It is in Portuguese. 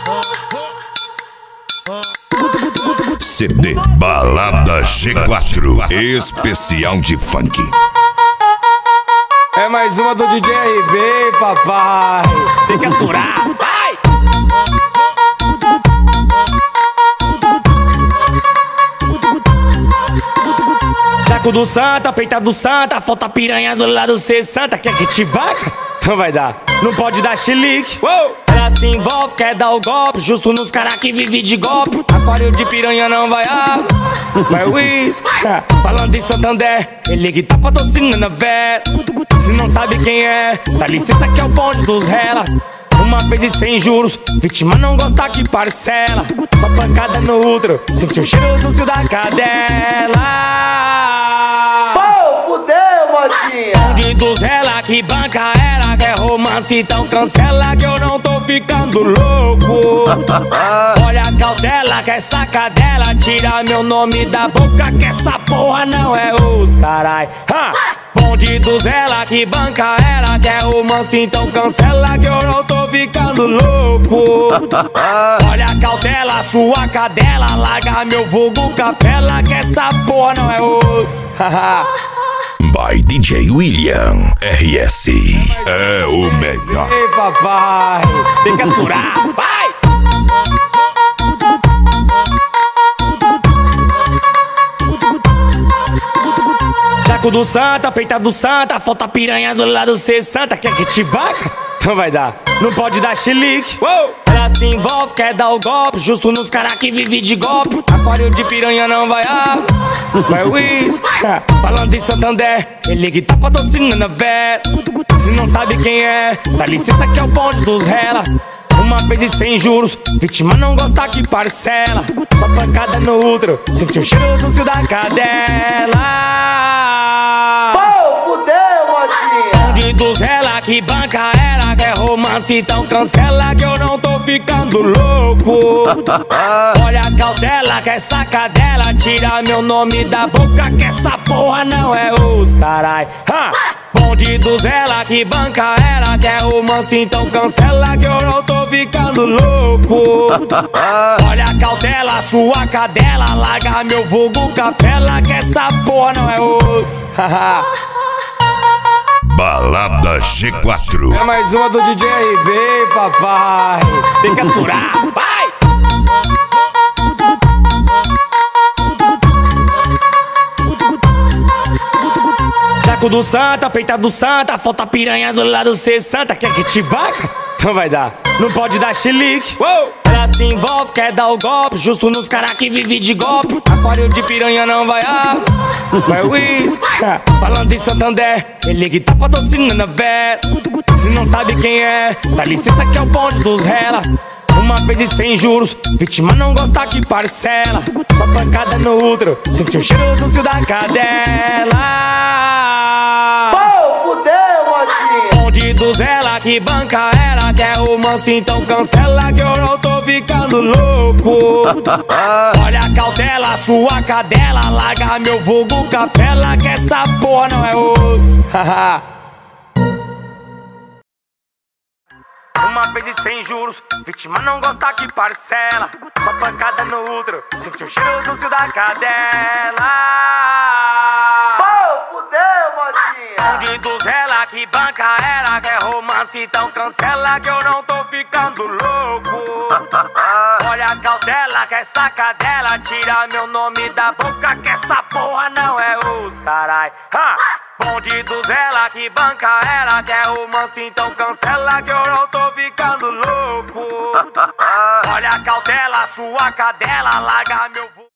CD Balada G4 Especial de Funk. É mais uma do DJ RB, papai. Tem que aturar, vai! Taco do Santa, peita do Santa, falta piranha do lado 60. Quer que te baca? Não vai dar, não pode dar chilique. Ela se envolve, quer dar o golpe, justo nos caras que vive de golpe. Aquário de piranha não vai água, vai uísque. Falando de Santander, ele que tá patrocinando a Vera. Se não sabe quem é, dá licença que é o bonde dos rela. Uma vez e sem juros, vítima não gosta que parcela. Só pancada no útero, sente o cheiro do cio da cadela. Fudeu, mocinha. Bonde dos rela que banca ela, quer romance, então cancela que eu não tô ficando louco. Olha a cautela, que essa cadela tira meu nome da boca, que essa porra não é os carai. Bonde dos ela que banca ela, quer romance, então cancela que eu não tô ficando louco. Olha a cautela, sua cadela, larga meu vulgo capela, que essa porra não é os. By DJ William RS. É o melhor. Ei, papai, tem que aturar, vai! Taco do Santa, peita do Santa, falta piranha do lado 60. Quer que te baca? Não vai dar, não pode dar chilique. Ela se envolve, quer dar o golpe, justo nos caras que vive de golpe. Aquário de piranha não vai água, vai uísque. Falando de Santander, ele que tá patrocinando a Vera. Se não sabe quem é, dá licença que é o bonde dos rela. Uma vez e sem juros, vítima não gosta que parcela. Só pancada no útero, sente o cheiro do cio da cadela. Fudeu, mocinha. Bonde dos rela que banca ela, quer romance, então cancela que eu não tô ficando louco. Olha a cautela, que essa cadela tira meu nome da boca, que essa porra não é os carai. Bonde dos rela que banca ela, quer romance, então cancela que eu não tô ficando louco. Olha a cautela, sua cadela, larga meu vulgo capela, que essa porra não é os. Balada G4. É mais uma do DJ RB, papai. Tem que aturar, vai! Taco do Santa, peita do Santa, falta piranha do lado 60. Quer que te baca? Não vai dar, não pode dar chilique. Ela se envolve, quer dar o golpe, justo nos caras que vive de golpe. Aquário de piranha não vai água, vai uísque. Falando de Santander, ele que tá patrocinando a Vera. Se não sabe quem é, dá licença que é o bonde dos rela. Uma vez e sem juros, vítima não gosta que parcela. Só pancada no útero, sente o cheiro do cio da cadela. Fudeu, mocinha. Bonde dos rela que banca ela, quer romance, então cancela que eu não tô ficando louco. Olha a cautela, sua cadela, larga meu vulgo capela, que essa porra não é os. Uma vez e sem juros, vítima não gosta que parcela. Só pancada no útero, sente o cheiro do cio da cadela. Fudeu, mocinha. Bonde dos rela que banca ela, quer romance, então cancela que eu não tô ficando louco. Olha a cautela, que essa cadela tira meu nome da boca, que essa porra não é os carai. Bonde dos rela que banca ela, quer romance, então cancela que eu não tô ficando louco. Olha a cautela, sua cadela, larga meu